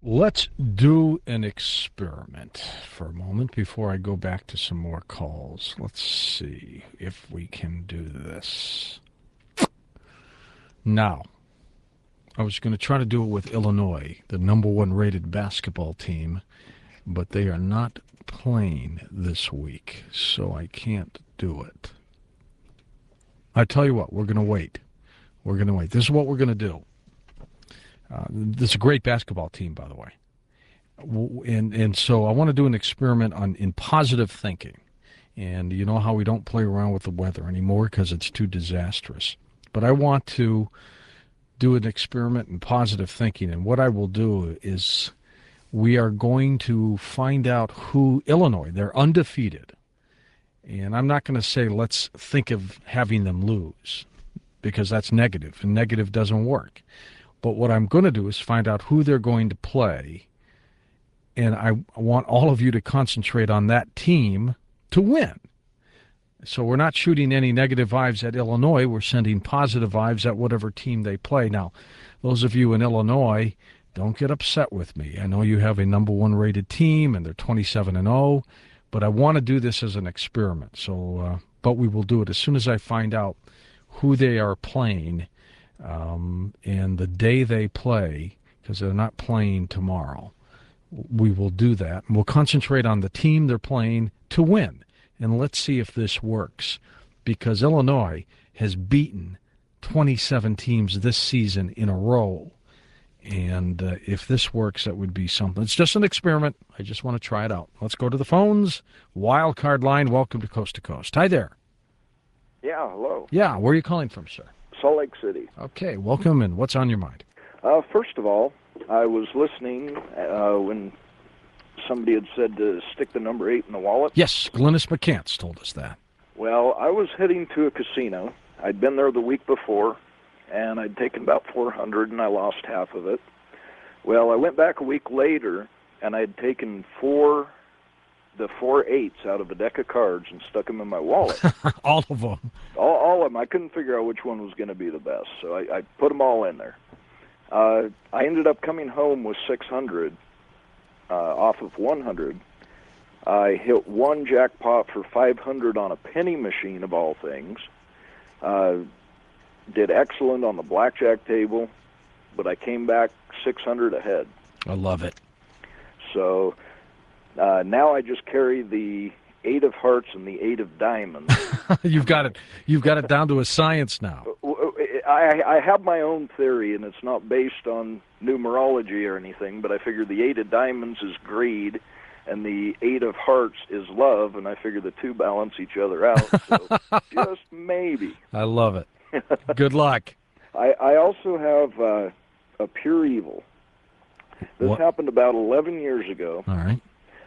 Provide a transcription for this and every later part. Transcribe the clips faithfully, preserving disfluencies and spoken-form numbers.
Let's do an experiment for a moment before I go back to some more calls. Let's see if we can do this. Now, I was going to try to do it with Illinois, the number one rated basketball team, but they are not playing this week, so I can't do it. I tell you what, we're going to wait. We're going to wait. This is what we're going to do. Uh, this is a great basketball team, by the way. And and so I want to do an experiment on in positive thinking. And you know how we don't play around with the weather anymore because it's too disastrous. But I want to do an experiment in positive thinking. And what I will do is we are going to find out who Illinois, they're undefeated. And I'm not going to say let's think of having them lose because that's negative, and negative doesn't work. But what I'm going to do is find out who they're going to play, and I want all of you to concentrate on that team to win. So we're not shooting any negative vibes at Illinois. We're sending positive vibes at whatever team they play. Now, those of you in Illinois, don't get upset with me. I know you have a number one rated team, and they're twenty-seven and oh, but I want to do this as an experiment. So, uh, but we will do it as soon as I find out who they are playing. Um, and the day they play, because they're not playing tomorrow, we will do that. And we'll concentrate on the team they're playing to win. And let's see if this works, because Illinois has beaten twenty-seven teams this season in a row. And uh, if this works, that would be something. It's just an experiment. I just want to try it out. Let's go to the phones. Wild card line, welcome to Coast to Coast. Hi there. Yeah, hello. Yeah, where are you calling from, sir? Salt Lake City. Okay, welcome, and what's on your mind? Uh, first of all, I was listening uh, when somebody had said to stick the number eight in the wallet. Yes, Glynis McCants told us that. Well, I was heading to a casino. I'd been there the week before, and I'd taken about four hundred, and I lost half of it. Well, I went back a week later, and I'd taken four, the four eights out of a deck of cards and stuck them in my wallet. All of them. All, all of them. I couldn't figure out which one was going to be the best, so I, I put them all in there. Uh, I ended up coming home with six hundred uh, off of one hundred. I hit one jackpot for five hundred on a penny machine, of all things. Uh, did excellent on the blackjack table, but I came back six hundred ahead. I love it. So uh, now I just carry the eight of hearts and the eight of diamonds. You've got it. You've got it down to a science now. I, I have my own theory, and it's not based on numerology or anything, but I figure the eight of diamonds is greed, and the eight of hearts is love, and I figure the two balance each other out. So just maybe. I love it. Good luck. I, I also have uh, a pure evil. This What? happened about eleven years ago. All right.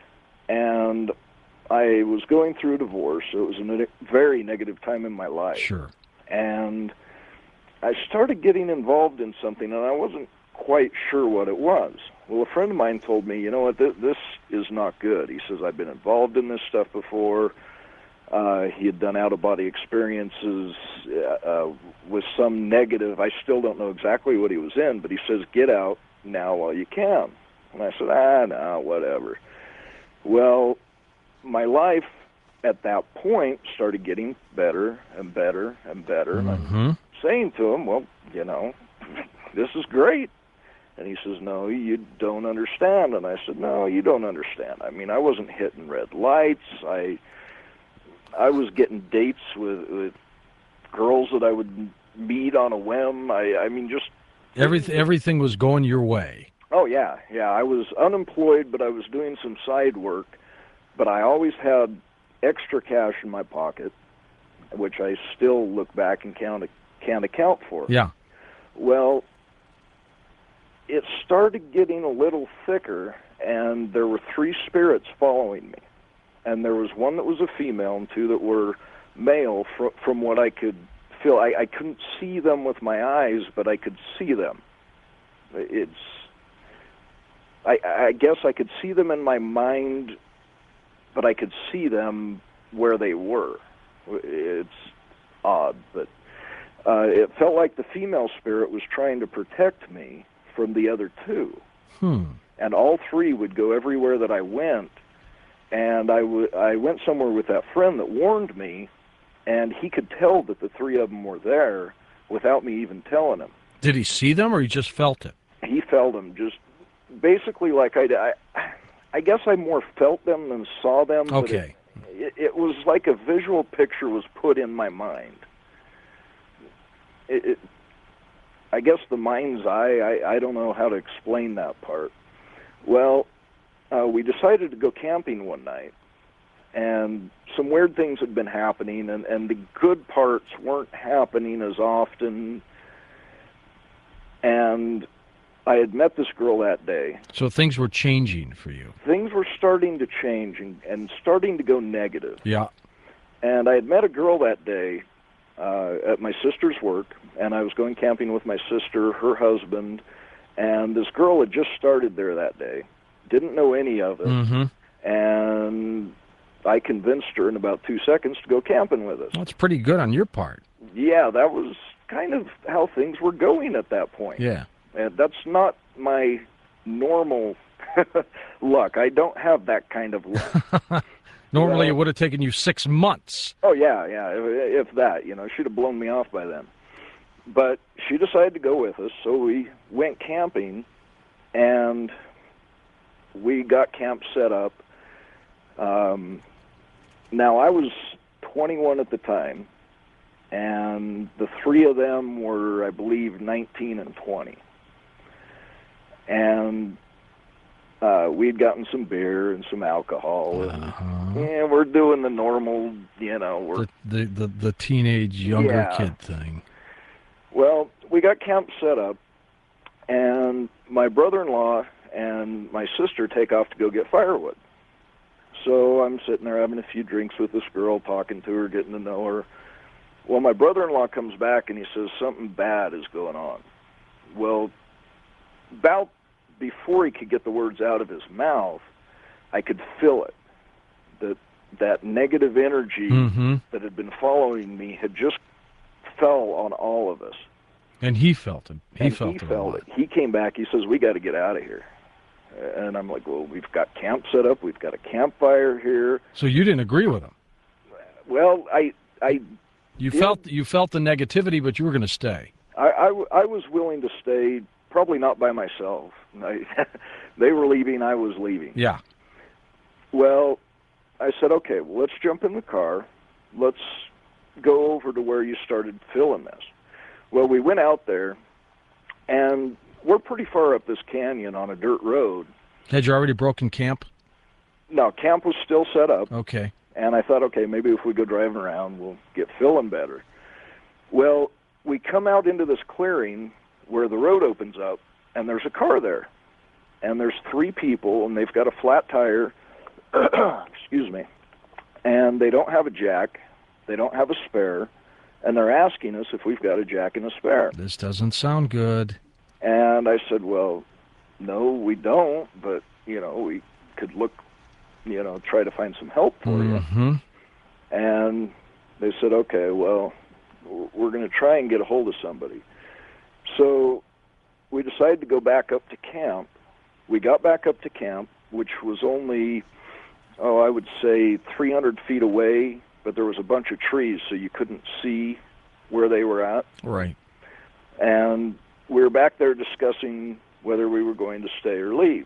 And I was going through a divorce, so it was a ne- very negative time in my life. Sure. And I started getting involved in something, and I wasn't quite sure what it was. Well, a friend of mine told me, you know what, th- this is not good. He says, I've been involved in this stuff before. Uh, he had done out-of-body experiences uh, uh, with some negative. I still don't know exactly what he was in, but he says, get out now while you can. And I said, ah, no, whatever. Well, my life at that point started getting better and better and better. Mm-hmm. And I'm saying to him, well, you know, this is great. And he says, no, you don't understand. And I said, no, you don't understand. I mean, I wasn't hitting red lights. I I was getting dates with, with girls that I would meet on a whim. I, I mean, just... Everything, everything was going your way. Oh, yeah, yeah. I was unemployed, but I was doing some side work. But I always had extra cash in my pocket, which I still look back and can't, can't account for. Yeah. Well, it started getting a little thicker, and there were three spirits following me. And there was one that was a female and two that were male fr- from what I could feel. I, I couldn't see them with my eyes, but I could see them. It's... I, I guess I could see them in my mind, but I could see them where they were. It's odd, but uh, it felt like the female spirit was trying to protect me from the other two. Hmm. and all three would go everywhere that I went. And I, w- I went somewhere with that friend that warned me, and he could tell that the three of them were there without me even telling him. Did he see them, or he just felt it? He felt them, just basically like I, I, I guess I more felt them than saw them. Okay. But it, it, it was like a visual picture was put in my mind. It, it, I guess the mind's eye, I, I don't know how to explain that part. Well, uh, we decided to go camping one night, and some weird things had been happening, and, and the good parts weren't happening as often. And I had met this girl that day. So things were changing for you. Things were starting to change and, and starting to go negative. Yeah. And I had met a girl that day uh, at my sister's work, and I was going camping with my sister, her husband, and this girl had just started there that day. Didn't know any of it. Mm-hmm. And I convinced her in about two seconds to go camping with us. That's pretty good on your part. Yeah, that was kind of how things were going at that point. Yeah. And that's not my normal luck. I don't have that kind of luck. Normally well, it would have taken you six months. Oh, yeah, yeah, if, if that. You know, she'd have blown me off by then. But she decided to go with us, so we went camping, and we got camp set up. Um, now, I was twenty-one at the time, and the three of them were, I believe, nineteen and twenty. And uh, we'd gotten some beer and some alcohol, and Uh-huh. yeah, we're doing the normal, you know. We're, The, the, the, the teenage younger Yeah. kid thing. Well, we got camp set up, and my brother-in-law and my sister take off to go get firewood. So I'm sitting there having a few drinks with this girl, talking to her, getting to know her. Well, my brother-in-law comes back, and he says something bad is going on. Well, about before he could get the words out of his mouth, I could feel it. That that negative energy Mm-hmm. that had been following me had just fell on all of us. And he felt it. He and felt he it. a felt lot. it. He came back. He says, "We got to get out of here." And I'm like, "Well, we've got camp set up. We've got a campfire here." So you didn't agree with him. Well, I, I, You Yeah. felt you felt the negativity, but you were going to stay. I, I, I was willing to stay. Probably not by myself. I, they were leaving. I was leaving. Yeah. Well, I said, "Okay, well, let's jump in the car. Let's go over to where you started feeling this." Well, we went out there, and we're pretty far up this canyon on a dirt road. Had you already broken camp? No, camp was still set up, Okay. and I thought, okay, maybe if we go driving around, we'll get feeling better. Well, we come out into this clearing where the road opens up, and there's a car there. And there's three people, and they've got a flat tire, excuse me, and they don't have a jack, they don't have a spare, and they're asking us if we've got a jack and a spare. This doesn't sound good. And I said, well, no, we don't, but, you know, we could look, you know, try to find some help for you. Mm-hmm. And they said, okay, well, we're going to try and get a hold of somebody. So we decided to go back up to camp. We got back up to camp, which was only, oh, I would say three hundred feet away, but there was a bunch of trees, so you couldn't see where they were at. Right. And we were back there discussing whether we were going to stay or leave.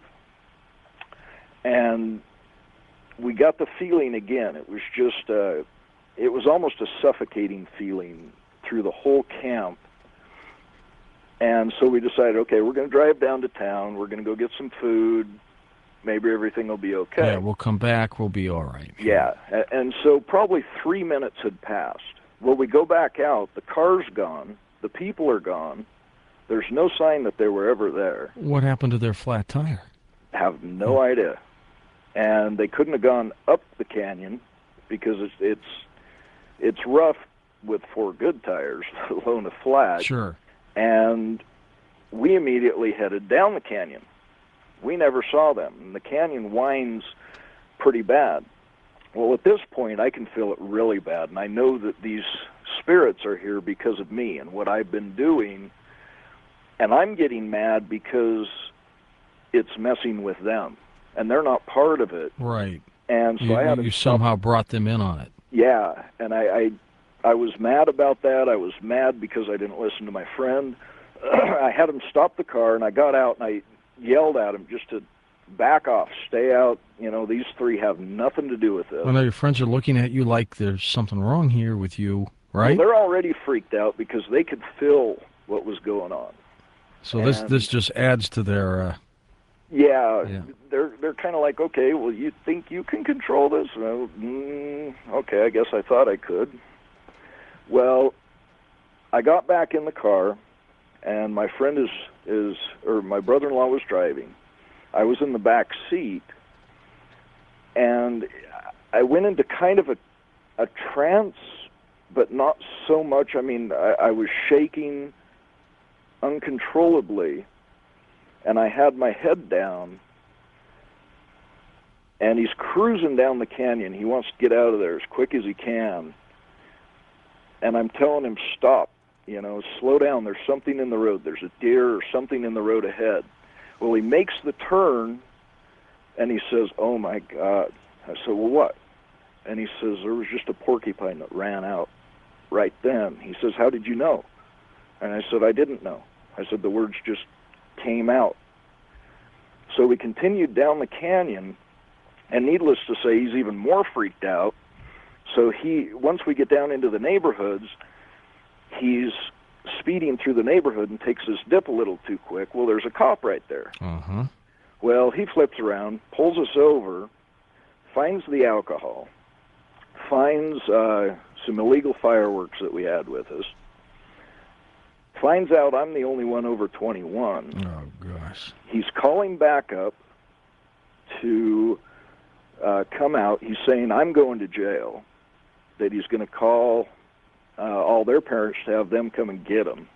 And we got the feeling again. It was just, uh, it was almost a suffocating feeling through the whole camp. And so we decided, okay, we're going to drive down to town. We're going to go get some food. Maybe everything will be okay. Yeah, we'll come back. We'll be all right. Yeah, a- and so probably three minutes had passed. Well, we go back out. The car's gone. The people are gone. There's no sign that they were ever there. What happened to their flat tire? Have no idea. And they couldn't have gone up the canyon because it's it's, it's rough with four good tires, let alone a flat. Sure. And we immediately headed down the canyon. We never saw them. And the canyon winds pretty bad. Well, at this point, I can feel it really bad, and I know that these spirits are here because of me and what I've been doing, and I'm getting mad because it's messing with them, and they're not part of it. Right. And so you, I had to you stop. somehow brought them in on it. Yeah, and I, I, I was mad about that. I was mad because I didn't listen to my friend. I had him stop the car, and I got out and I yelled at him just to back off, stay out. You know, these three have nothing to do with this. Well, now your friends are looking at you like there's something wrong here with you, right? Well, they're already freaked out because they could feel what was going on. So this And- this just adds to their. Uh, Yeah, Yeah. they're they're kind of like, okay, well, you think you can control this? Well, mm, okay, I guess I thought I could. Well, I got back in the car, and my friend is is or my brother-in-law was driving. I was in the back seat, and I went into kind of a a trance, but not so much. I mean, I, I was shaking uncontrollably. And I had my head down, and he's cruising down the canyon. He wants to get out of there as quick as he can. And I'm telling him, stop, you know, slow down. There's something in the road. There's a deer or something in the road ahead. Well, he makes the turn, and he says, oh, my God. I said, well, what? And he says, there was just a porcupine that ran out right then. He says, how did you know? And I said, I didn't know. I said, the words just came out. So we continued down the canyon, and needless to say, he's even more freaked out. So he, once we get down into the neighborhoods, he's speeding through the neighborhood and takes his dip a little too quick. Well, there's a cop right there. uh-huh. Well, he flips around, pulls us over, finds the alcohol, finds uh, some illegal fireworks that we had with us, finds out I'm the only one over twenty-one. Oh, gosh. He's calling back up to uh, come out. He's saying, I'm going to jail, that he's going to call uh, all their parents to have them come and get him.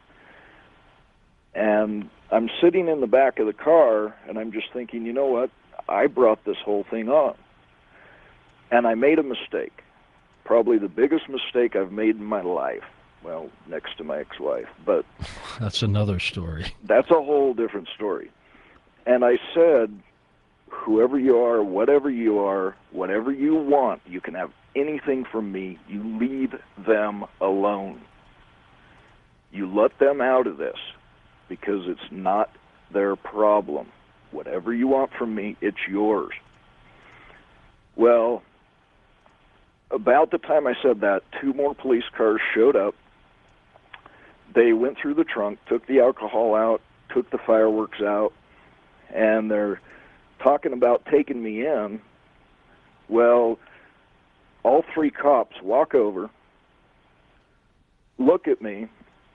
And I'm sitting in the back of the car, and I'm just thinking, you know what? I brought this whole thing on. And I made a mistake, probably the biggest mistake I've made in my life. Well, next to my ex-wife, but That's another story. that's a whole different story. And I said, whoever you are, whatever you are, whatever you want, you can have anything from me. You leave them alone. You let them out of this because it's not their problem. Whatever you want from me, it's yours. Well, about the time I said that, two more police cars showed up. They went through the trunk, took the alcohol out, took the fireworks out, and they're talking about taking me in. Well, all three cops walk over, look at me,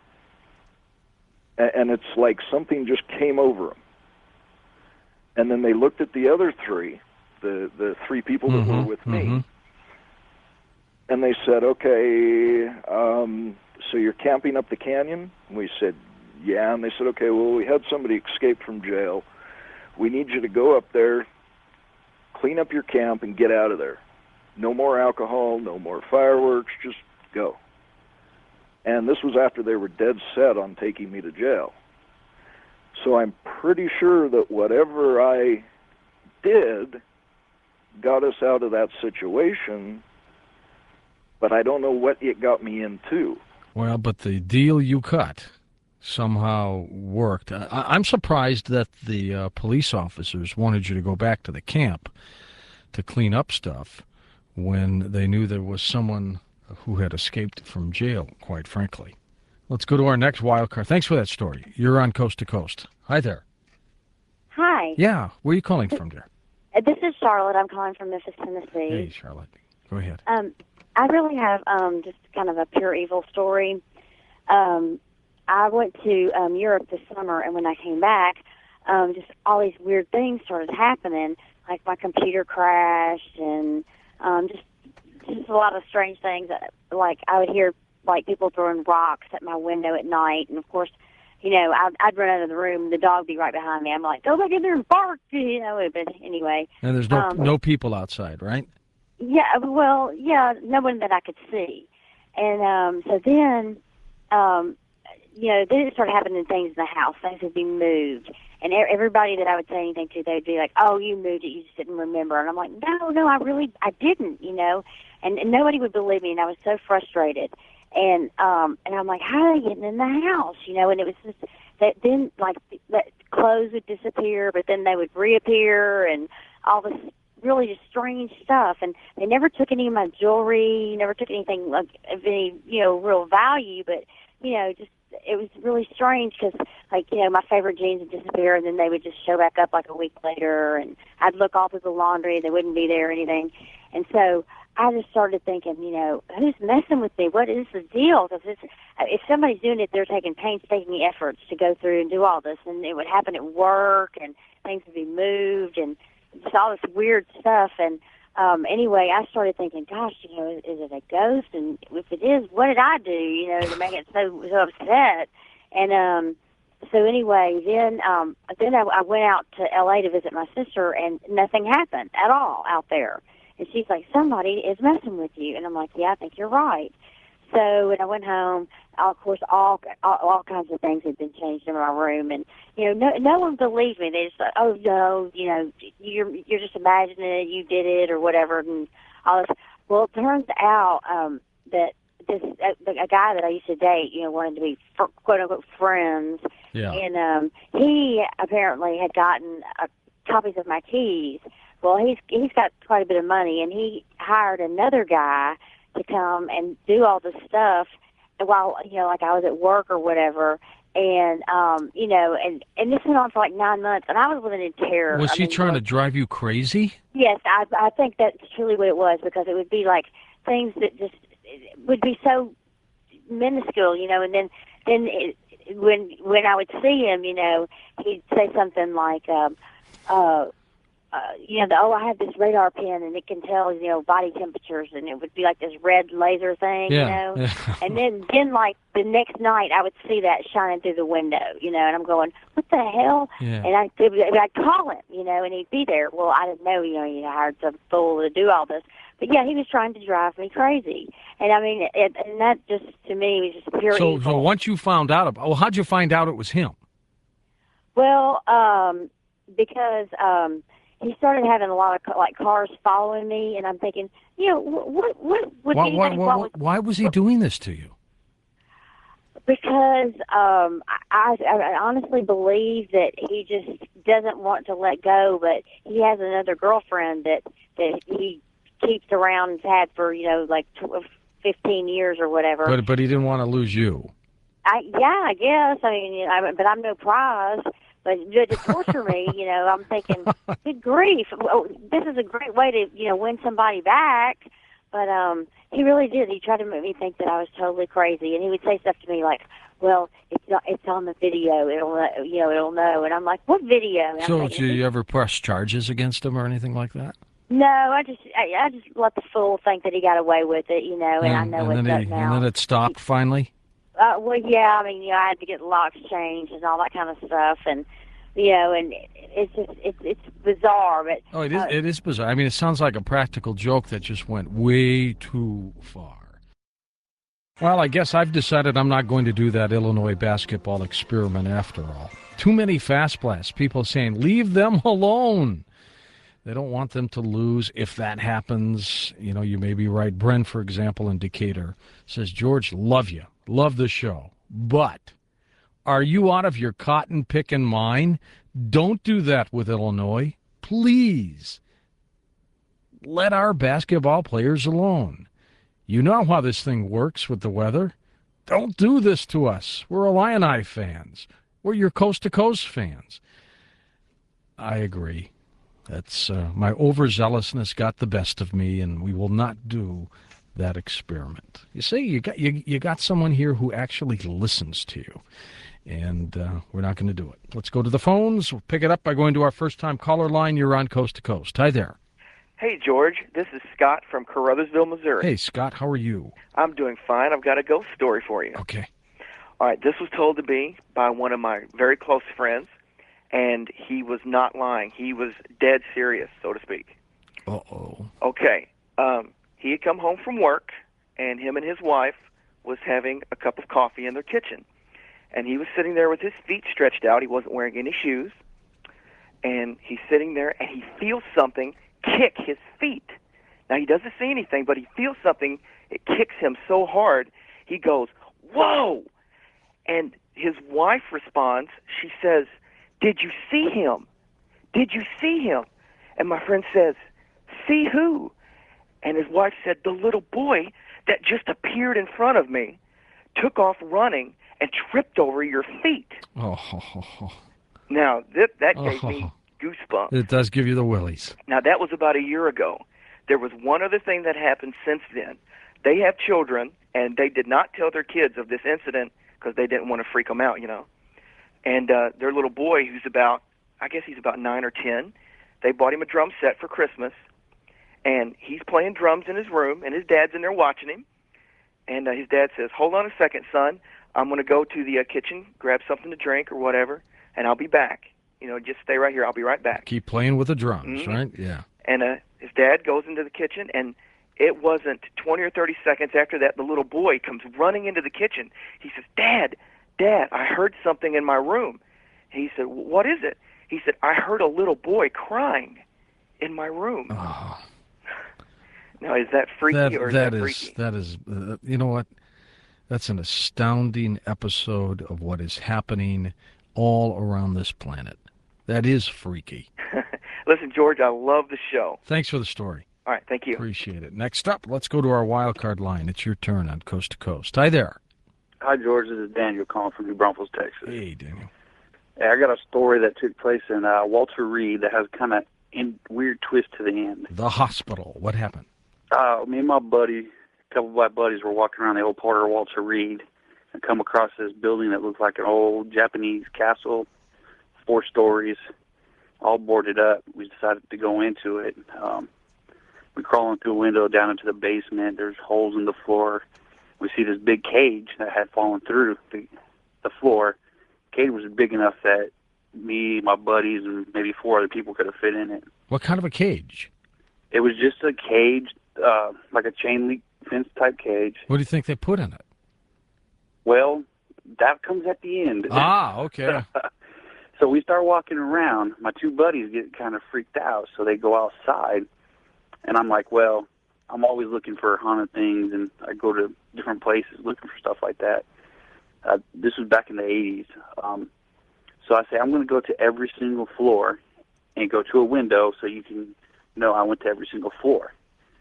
and it's like something just came over them. And then they looked at the other three, the, the three people that Mhm, were with me, mhm. and they said, okay, um, so you're camping up the canyon? And we said, yeah. And they said, okay, well, we had somebody escape from jail. We need you to go up there, clean up your camp, and get out of there. No more alcohol, no more fireworks, just go. And this was after they were dead set on taking me to jail. So I'm pretty sure that whatever I did got us out of that situation, but I don't know what it got me into. Well, but the deal you cut somehow worked. I, I'm surprised that the uh, police officers wanted you to go back to the camp to clean up stuff when they knew there was someone who had escaped from jail, quite frankly. Let's go to our next wild card. Thanks for that story. You're on Coast to Coast. Hi there. Hi. Yeah, where are you calling from, dear? Uh, This is Charlotte. I'm calling from Memphis, Tennessee. Hey, Charlotte. Go ahead. Um, I really have um, just kind of a pure evil story. Um, I went to um, Europe this summer, and when I came back, um, just all these weird things started happening. Like my computer crashed, and um, just just a lot of strange things. Like I would hear like people throwing rocks at my window at night, and of course, you know, I'd, I'd run out of the room, and the dog would be right behind me. I'm like, go back in there and bark, you know. But anyway, And there's no um, no people outside, right? yeah, well, yeah, no one that I could see. And um, so then, um, you know, then it started happening things in the house. Things would be moved. And e- everybody that I would say anything to, they would be like, "Oh, you moved it. You just didn't remember." And I'm like, "No, no, I really, I didn't." You know, and, and nobody would believe me, and I was so frustrated. And um, and I'm like, "How are they getting in the house?" You know, and it was just that then like that clothes would disappear, but then they would reappear, and all this really just strange stuff. And they never took any of my jewelry, never took anything like of any, you know, real value, but you know, just it was really strange because, like, you know, my favorite jeans would disappear, and then they would just show back up like a week later, and I'd look all through the laundry, they wouldn't be there or anything. And so I just started thinking, you know, who's messing with me? What is the deal? Because if somebody's doing it, they're taking painstaking efforts to go through and do all this, and it would happen at work, and things would be moved, and just all this weird stuff. And um, anyway, I started thinking, gosh, you know, is, is it a ghost? And if it is, what did I do, you know, to make it so, so upset? And um, so anyway, then um, then I, I went out to L A to visit my sister, and nothing happened at all out there. And she's like, somebody is messing with you. And I'm like, yeah, I think you're right. So when I went home, of course, all, all all kinds of things had been changed in my room, and you know, no no one believed me. They just thought, oh no, you know, you're you're just imagining it, you did it, or whatever, and all this. Well, it turns out um, that this a, a guy that I used to date, you know, wanted to be fr- quote unquote friends, Yeah. and um, he apparently had gotten uh, copies of my keys. Well, he's he's got quite a bit of money, and he hired another guy to come and do all this stuff while, you know, like I was at work or whatever. And, um, you know, and, and this went on for like nine months, and I was living in terror. Was I he mean, trying like, to drive you crazy? Yes, I, I think that's truly what it was, because it would be like things that just would be so minuscule, you know, and then, then it, when, when I would see him, you know, he'd say something like, um, uh, Uh, you know, the, oh, I have this radar pen, and it can tell, you know, body temperatures, and it would be like this red laser thing, Yeah. you know. Yeah. And then, then, like, the next night, I would see that shining through the window, you know, and I'm going, what the hell? Yeah. And I, I'd call him, you know, and he'd be there. Well, I didn't know, you know, he hired some fool to do all this. But, yeah, he was trying to drive me crazy. And, I mean, it, and that just, to me, was just pure So, evil. so once you found out about, well, how'd you find out it was him? Well, um, because um, he started having a lot of like cars following me, and I'm thinking, you know, what what would Why, anything why, wrong why, with? why was he doing this to you? Because um, I, I, I honestly believe that he just doesn't want to let go, but he has another girlfriend that that he keeps around and has had for, you know, like tw- fifteen years or whatever. But but he didn't want to lose you. I yeah, I guess. I mean, you know, I, but I'm no prize. But to torture me, you know, I'm thinking, good grief, well, this is a great way to, you know, win somebody back. But um, he really did. He tried to make me think that I was totally crazy, and he would say stuff to me like, "Well, it's not, it's on the video. It'll know, you know, it'll know." And I'm like, "What video?" And I'm So thinking, did you ever press charges against him or anything like that? No, I just I, I just let the fool think that he got away with it, you know, and, I know and what's then up he, now. And then it stopped finally? Uh, well, yeah, I mean, you know, I had to get locks changed and all that kind of stuff, and you know, and it, it's just it's it's bizarre, but Oh, it is. uh, It is bizarre. I mean, it sounds like a practical joke that just went way too far. Well, I guess I've decided I'm not going to do that Illinois basketball experiment after all. Too many fast blasts. People saying, leave them alone. They don't want them to lose. If that happens, you know, you may be right. Bren, for example, in Decatur, says, George, love you. Love the show. But are you out of your cotton picking mind? Don't do that with Illinois. Please. Let our basketball players alone. You know how this thing works with the weather. Don't do this to us. We're Illini fans. We're your coast-to-coast fans. I agree. That's uh, my overzealousness got the best of me, and we will not do that experiment. You see, you got you you got someone here who actually listens to you, and uh, we're not going to do it. Let's go to the phones. We'll pick it up by going to our first-time caller line. You're on Coast to Coast. Hi there. Hey, George. This is Scott from Caruthersville, Missouri. Hey, Scott. How are you? I'm doing fine. I've got a ghost story for you. Okay. All right. This was told to me by one of my very close friends, and he was not lying. He was dead serious, so to speak. Uh-oh. Okay. Um, he had come home from work, and him and his wife was having a cup of coffee in their kitchen. And he was sitting there with his feet stretched out. He wasn't wearing any shoes. and he's sitting there, and he feels something kick his feet. Now, he doesn't see anything, but he feels something. It kicks him so hard, he goes, "Whoa!" And his wife responds. She says, "Did you see him? Did you see him?" And my friend says, "See who?" And his wife said, "The little boy that just appeared in front of me, took off running and tripped over your feet." Oh, ho, ho, ho. Now, that, that Oh, gave ho, me ho. goosebumps. It does give you the willies. Now, that was about a year ago. There was one other thing that happened since then. They have children, and they did not tell their kids of this incident because they didn't want to freak them out, you know. And uh, their little boy, who's about, I guess he's about nine or ten, they bought him a drum set for Christmas, and he's playing drums in his room, and his dad's in there watching him. And uh, his dad says, "Hold on a second, son. I'm going to go to the uh, kitchen, grab something to drink or whatever, and I'll be back. You know, just stay right here. I'll be right back." Keep playing with the drums, Mhm. right? Yeah. And uh, his dad goes into the kitchen, and it wasn't twenty or thirty seconds after that, the little boy comes running into the kitchen. He says, "Dad, Dad, I heard something in my room." He said, "What is it?" He said, "I heard a little boy crying in my room." Oh, Now, is that freaky that or is that that is freaky? that is uh, you know what? That's an astounding episode of what is happening all around this planet. That is freaky. Listen, George, I love the show. Thanks for the story. All right, thank you. Appreciate it. Next up, let's go to our wild card line. It's your turn on Coast to Coast. Hi there. Hi, George. This is Daniel calling from New Braunfels, Texas. Hey, Daniel. Hey, I got a story that took place in uh, Walter Reed that has kind of a weird twist to the end. The hospital. What happened? Uh, me and my buddy, a couple of my buddies, were walking around the old part of Walter Reed and come across this building that looked like an old Japanese castle, four stories, all boarded up. We decided to go into it. Um, we crawl in through a window down into the basement. There's holes in the floor. We see this big cage that had fallen through the, the floor. The cage was big enough that me, my buddies, and maybe four other people could have fit in it. What kind of a cage? It was just a cage, uh, like a chain link fence type cage. What do you think they put in it? Well, that comes at the end. Ah, okay. So we start walking around. My two buddies get kind of freaked out, so they go outside. And I'm like, well, I'm always looking for haunted things, and I go to different places looking for stuff like that. Uh, this was back in the eighties. Um, so I say, I'm going to go to every single floor and go to a window so you can know I went to every single floor.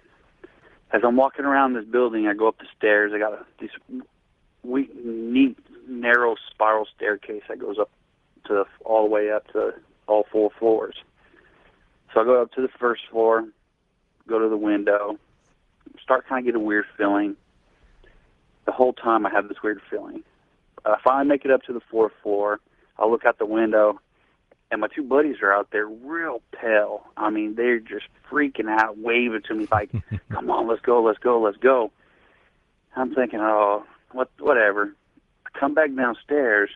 As I'm walking around this building, I go up the stairs. I got a, this we, neat, narrow spiral staircase that goes up to all the way up to all four floors. So I go up to the first floor, go to the window, start kind of get a weird feeling. The whole time I have this weird feeling. I finally make it up to the fourth floor. I look out the window, and my two buddies are out there real pale. I mean, they're just freaking out, waving to me like, "Come on, let's go, let's go, let's go." I'm thinking, oh, what, whatever. I come back downstairs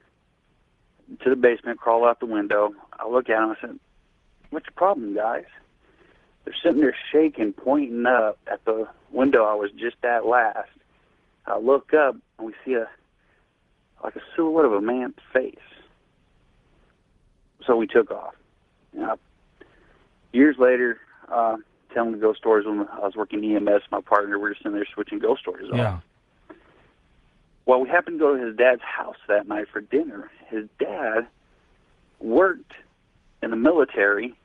to the basement, crawl out the window. I look at them, I said, "What's your problem, guys?" They're sitting there shaking, pointing up at the window I was just at last. I look up, and we see a like a silhouette of a man's face. So we took off. You know, years later, uh, telling ghost stories when I was working E M S, my partner, we were just in there switching ghost stories off. Yeah. Well, we happened to go to his dad's house that night for dinner. His dad worked in the military,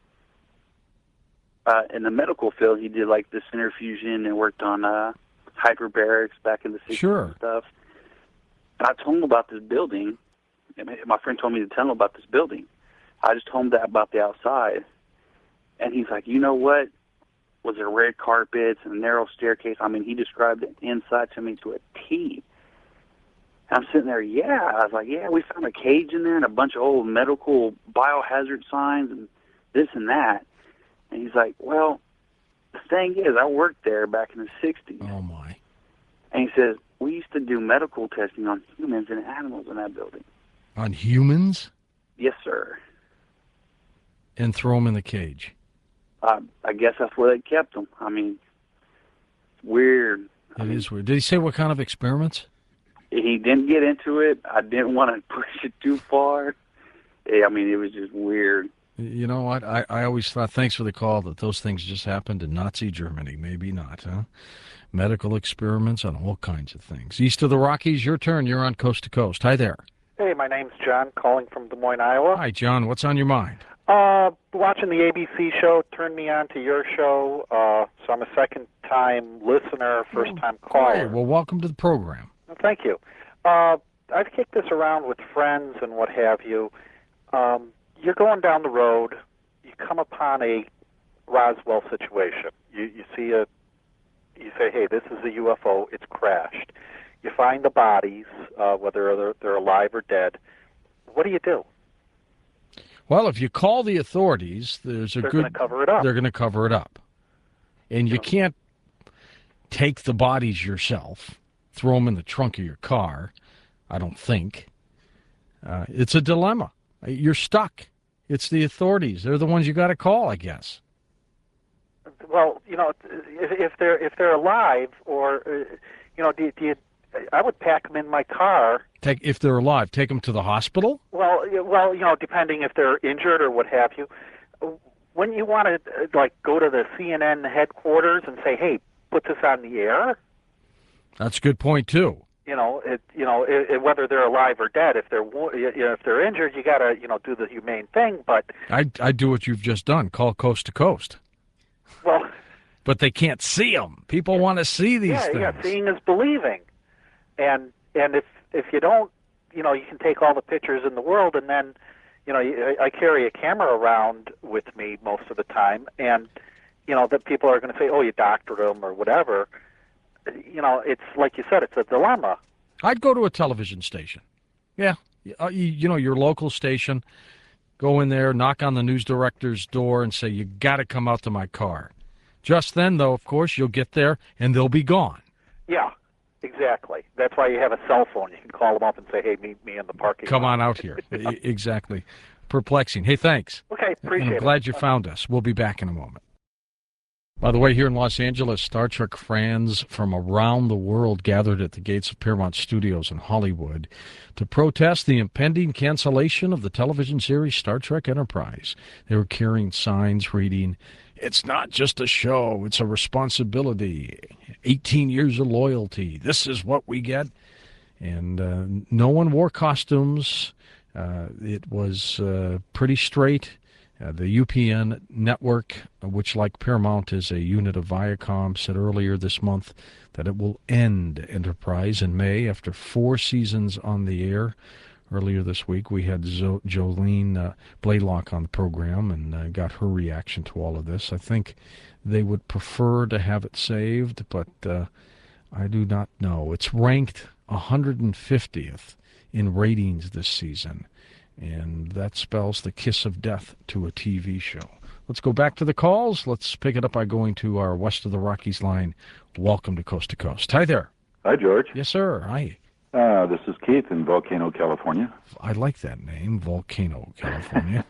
uh, in the medical field. He did like the centrifusion and worked on uh, hyperbarics back in the sixties Sure. and stuff. And I told him about this building. And my friend told me to tell him about this building. I just told him that about the outside. And he's like, "You know what? Was there red carpets and a narrow staircase?" I mean, he described the inside to me to a T. I'm sitting there, yeah. I was like, yeah, we found a cage in there and a bunch of old medical biohazard signs and this and that. And he's like, well, the thing is, I worked there back in the sixties. Oh, my. And he says, we used to do medical testing on humans and animals in that building. On humans? Yes, sir. And throw them in the cage. Uh, I guess that's where they kept them. I mean, weird. It is weird. Did he say what kind of experiments? He didn't get into it. I didn't want to push it too far. I mean, it was just weird. You know what? I, I always thought, thanks for the call, that those things just happened in Nazi Germany. Maybe not, huh? Medical experiments on all kinds of things. East of the Rockies, your turn. You're on Coast to Coast. Hi there. Hey, my name's John, calling from Des Moines, Iowa. Hi, John. What's on your mind? Uh, watching the A B C show turned me on to your show, uh, so I'm a second-time listener, first-time caller. Hey, well, welcome to the program. Well, thank you. Uh, I've kicked this around with friends and what have you. Um, you're going down the road, you come upon a Roswell situation. You, you see a, you say, hey, this is a U F O, it's crashed. You find the bodies, uh, whether they're, they're alive or dead. What do you do? Well, if you call the authorities, there's a They're good... going to cover it up. They're going to cover it up. And you Yeah. can't take the bodies yourself, throw them in the trunk of your car, I don't think. Uh, it's a dilemma. You're stuck. It's the authorities. They're the ones you got to call, I guess. Well, you know, if, if they're if they're alive, or uh, you know, do, do you? I would pack them in my car. Take if they're alive, take them to the hospital. Well, y- well, you know, depending if they're injured or what have you. Wouldn't you want to like go to the C N N headquarters and say, "Hey, put this on the air"? That's a good point too. You know, it, you know, it, it, whether they're alive or dead. If they're wo- you know, if they're injured, you gotta you know do the humane thing. But I I do what you've just done. Call Coast to Coast. well, But they can't see them. People want to see these yeah, things. yeah, seeing is believing. And and if if you don't, you know, you can take all the pictures in the world, and then, you know, I, I carry a camera around with me most of the time, and you know that people are going to say, "Oh, you doctored them" or whatever. You know, it's like you said, it's a dilemma. I'd go to a television station. Yeah, Uh, you, you know, your local station. Go in there, knock on the news director's door, and say, "You got to come out to my car." Just then, though, of course, you'll get there, and they'll be gone. Yeah, exactly. That's why you have a cell phone. You can call them up and say, "Hey, meet me in the parking Come lot." on out here. E- exactly. Perplexing. Hey, thanks. Okay, appreciate And I'm it. glad you found us. We'll be back in a moment. By the way, here in Los Angeles, Star Trek fans from around the world gathered at the gates of Paramount Studios in Hollywood to protest the impending cancellation of the television series Star Trek Enterprise. They were carrying signs reading, "It's not just a show, it's a responsibility. eighteen years of loyalty. This is what we get." And uh, no one wore costumes. Uh, it was uh, pretty straight. Uh, the U P N network, which like Paramount is a unit of Viacom, said earlier this month that it will end Enterprise in May after four seasons on the air. Earlier this week, we had Zo- Jolene uh, Blaylock on the program and uh, got her reaction to all of this. I think they would prefer to have it saved, but uh, I do not know. It's ranked one hundred fiftieth in ratings this season, and that spells the kiss of death to a T V show. Let's go back to the calls. Let's pick it up by going to our West of the Rockies line. Welcome to Coast to Coast. Hi there. Hi, George. Yes, sir. Hi. Uh, this is Keith in Volcano, California. I like that name, Volcano, California.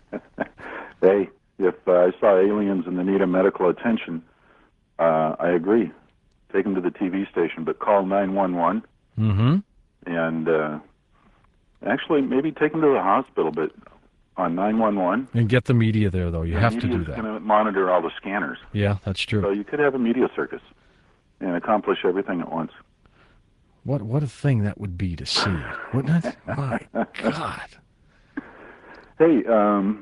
Hey, if uh, I saw aliens and they need a medical attention, uh, I agree. Take them to the T V station, but call nine one one. Mm-hmm. And uh, actually, maybe take them to the hospital, but on nine one one. And get the media there, though. You the have to do media's that. going to monitor all the scanners. Yeah, that's true. So you could have a media circus and accomplish everything at once. What what a thing that would be to see, wouldn't it? My God. Hey, um,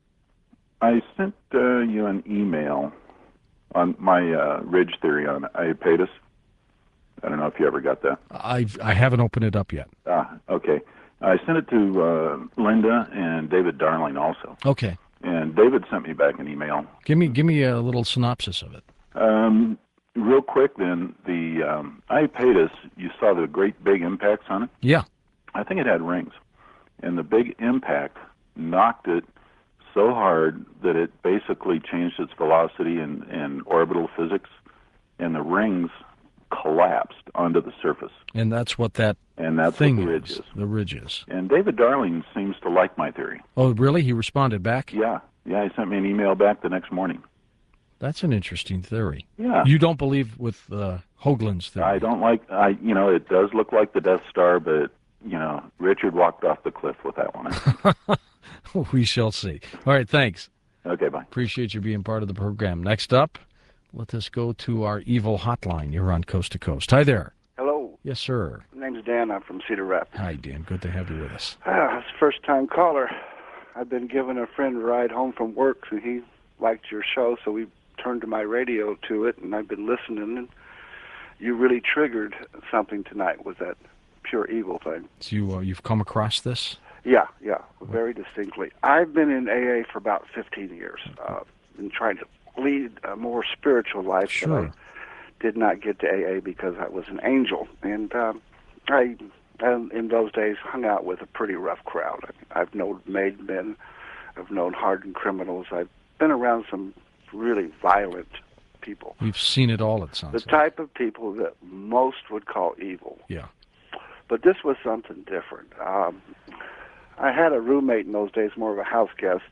I sent uh, you an email on my uh, ridge theory on Iapetus. I don't know if you ever got that. I've, I haven't opened it up yet. Ah, okay. I sent it to uh, Linda and David Darling also. Okay. And David sent me back an email. Give me give me a little synopsis of it. Um, real quick then, the um, Iapetus, you saw the great big impacts on it? Yeah. I think it had rings. And the big impact knocked it so hard that it basically changed its velocity and, and orbital physics, and the rings collapsed onto the surface. And that's what that And that's thing what the ridge is. is. The ridge is. And David Darling seems to like my theory. Oh, really? He responded back? Yeah. Yeah, he sent me an email back the next morning. That's an interesting theory. Yeah. You don't believe with uh, Hoagland's theory? I don't like, I you know, it does look like the Death Star, but, you know, Richard walked off the cliff with that one. We shall see. All right, thanks. Okay, bye. Appreciate you being part of the program. Next up, let us go to our evil hotline. You're on Coast to Coast. Hi there. Hello. Yes, sir. My name's Dan. I'm from Cedar Rapids. Hi, Dan. Good to have you with us. Ah, it's a first-time caller. I've been giving a friend a ride home from work, and he liked your show, so we turned to my radio to it, and I've been listening, and you really triggered something tonight with that pure evil thing. So you, uh, you've come across this? Yeah, yeah, very distinctly. I've been in A A for about fifteen years, uh, been trying to lead a more spiritual life. Sure. But I did not get to A A because I was an angel, and um, I, um, in those days, hung out with a pretty rough crowd. I mean, I've known made men, I've known hardened criminals, I've been around some really violent people. We've seen it all, it sounds The like. type of people that most would call evil. Yeah. But this was something different. Um, I had a roommate in those days, more of a house guest.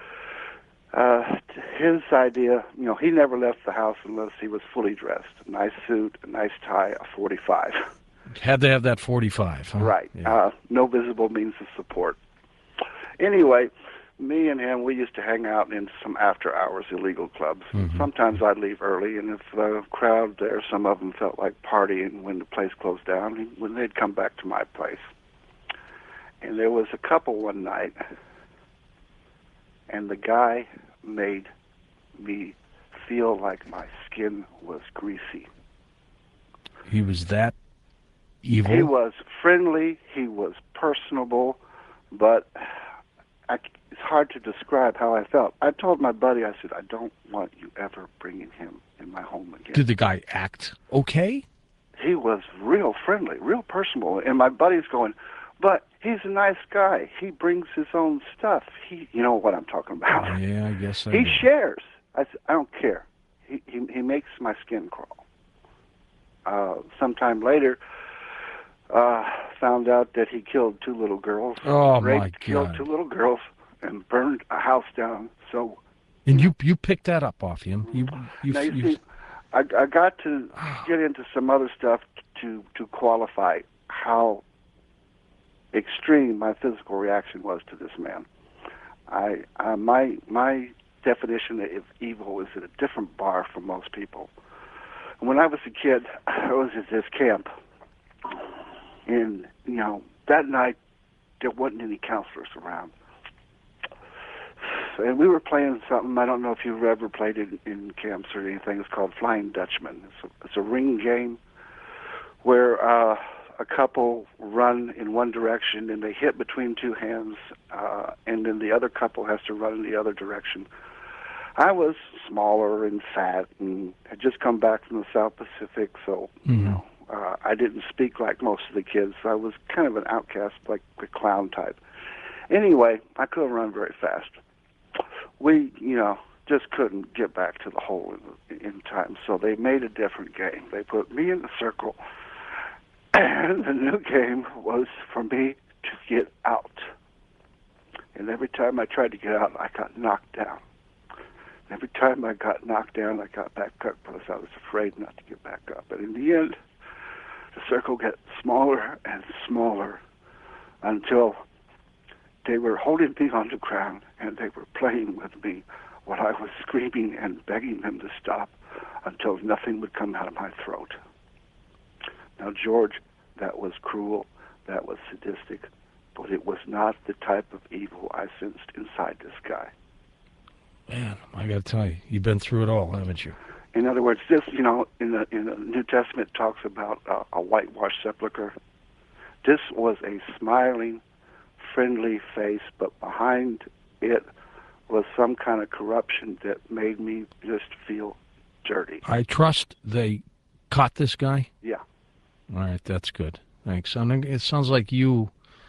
Uh, his idea, you know, he never left the house unless he was fully dressed. A nice suit, a nice tie, a forty-five. Had to have that forty-five, huh? Right. Yeah. Uh, no visible means of support. Anyway, me and him, we used to hang out in some after-hours illegal clubs. Mhm. Sometimes I'd leave early, and if the crowd there, some of them felt like partying when the place closed down, when they'd come back to my place. And there was a couple one night, and the guy made me feel like my skin was greasy. He was that evil? He was friendly, he was personable, but I, it's hard to describe how I felt. I told my buddy, I said, I don't want you ever bringing him in my home again. Did the guy act okay? He was real friendly, real personable, and my buddy's going, but he's a nice guy. He brings his own stuff. He, you know what I'm talking about. Yeah, I guess I He do. shares. I said, I don't care. He, he he makes my skin crawl. Uh, sometime later, uh, found out that he killed two little girls. Oh, raped, my killed God. two little girls and burned a house down. So And you you picked that up off him. You you, now you you see, I, I got to get into some other stuff to to qualify how extreme my physical reaction was to this man. I uh, my my definition of evil is at a different bar from most people. When I was a kid, I was at this camp, and you know that night there wasn't any counselors around, and we were playing something. I don't know if you've ever played it in camps or anything. It's called Flying Dutchman. It's a, it's a ring game where uh, a couple run in one direction and they hit between two hands, uh, and then the other couple has to run in the other direction. I was smaller and fat and had just come back from the South Pacific, so Mhm. you know, uh, I didn't speak like most of the kids. I was kind of an outcast, like a clown type. Anyway, I couldn't run very fast. We, you know, just couldn't get back to the hole in, in time, so they made a different game. They put me in the circle, and the new game was for me to get out. And every time I tried to get out, I got knocked down. Every time I got knocked down, I got back up because I was afraid not to get back up. And in the end, the circle got smaller and smaller until they were holding me on the ground and they were playing with me while I was screaming and begging them to stop until nothing would come out of my throat. Now, George, that was cruel, that was sadistic, but it was not the type of evil I sensed inside this guy. Man, I got to tell you, you've been through it all, haven't you? In other words, this, you know, in the in the New Testament it talks about uh, a whitewashed sepulcher. This was a smiling, friendly face, but behind it was some kind of corruption that made me just feel dirty. I trust they caught this guy? Yeah. All right, that's good. Thanks. I mean, it sounds like you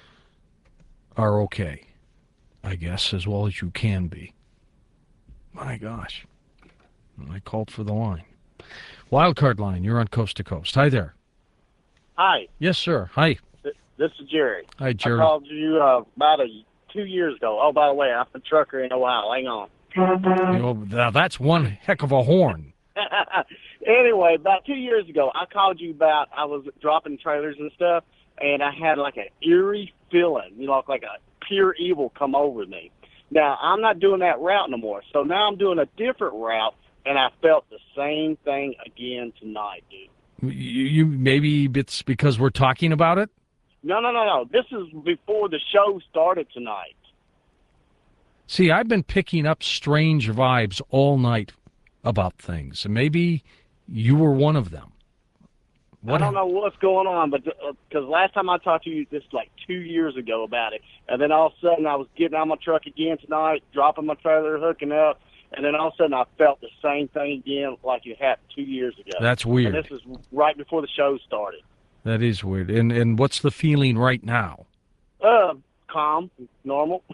are okay, I guess, as well as you can be. My gosh. I called for the line. Wildcard line, you're on Coast to Coast. Hi there. Hi, Yes, sir. Hi. th- this is Jerry. Hi, Jerry. I called you uh, about a, two years ago. Oh, by the way, I'm a trucker in Ohio. Hang on. You know, now that's one heck of a horn. Anyway, about two years ago, I called you about, I was dropping trailers and stuff, and I had like an eerie feeling, you know, like a pure evil come over me. Now, I'm not doing that route no more. So now I'm doing a different route, and I felt the same thing again tonight, dude. You, you maybe it's because we're talking about it? No, no, no, no. This is before the show started tonight. See, I've been picking up strange vibes all night about things, and maybe you were one of them. What I don't know what's going on, but because uh, last time I talked to you, this like two years ago about it, and then all of a sudden I was getting out my truck again tonight, dropping my trailer, hooking up, and then all of a sudden I felt the same thing again like it happened two years ago. That's weird. And this is right before the show started. That is weird. And and what's the feeling right now? Uh, calm, normal.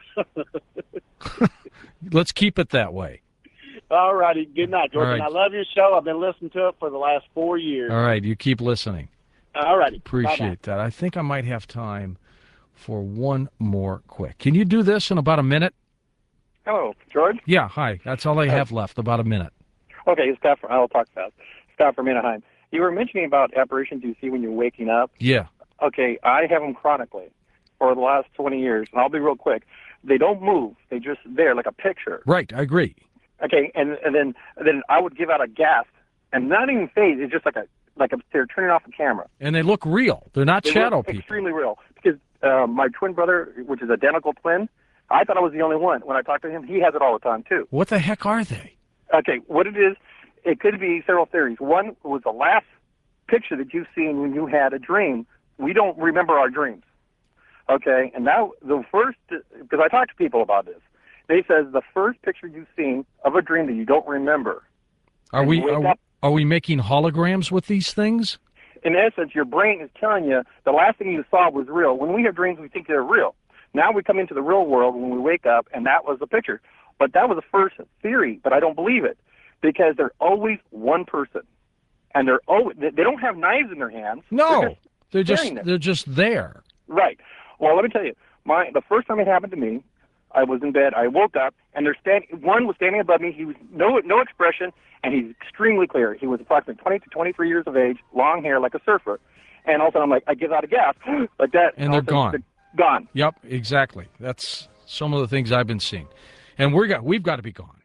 Let's keep it that way. All righty. Good night, Jordan. Right. I love your show. I've been listening to it for the last four years. All right, you keep listening. All righty. Appreciate Bye-bye. that. I think I might have time for one more quick. Can you do this in about a minute? Hello, George. Yeah, hi. That's all I have left, about a minute. Okay, Scott. I'll talk fast. Scott from Anaheim. You were mentioning about apparitions you see when you're waking up. Yeah. Okay, I have them chronically for the last twenty years, and I'll be real quick. They don't move. They just there like a picture. Right, I agree. Okay, and and then then I would give out a gasp, and not even phase. It's just like a like a, they're turning off the camera. And they look real. They're not They shadow look people. extremely real. Because uh, my twin brother, which is identical twin, I thought I was the only one. When I talked to him, he has it all the time too. What the heck are they? Okay, what it is, it could be several theories. One was the last picture that you've seen when you had a dream. We don't remember our dreams. Okay, and now the first, because I talked to people about this, they says the first picture you've seen of a dream that you don't remember. Are and we you wake are, up, are we making holograms with these things? in essence, your brain is telling you the last thing you saw was real. When we have dreams, we think they're real. Now we come into the real world when we wake up, and that was the picture. But that was the first theory, but I don't believe it, because they're always one person, and they're always, they don't have knives in their hands. No, they're just staring there. they're just there. Right. Well, let me tell you, my the first time it happened to me, I was in bed. I woke up, and they're standing. One was standing above me. He was no no expression, and he's extremely clear. He was approximately twenty to twenty-three years of age, long hair, like a surfer. And all of a sudden, I'm like, I give out a gasp, like that. And all they're of a sudden, gone. Gone. Yep, exactly. That's some of the things I've been seeing. And we're got we've got to be gone.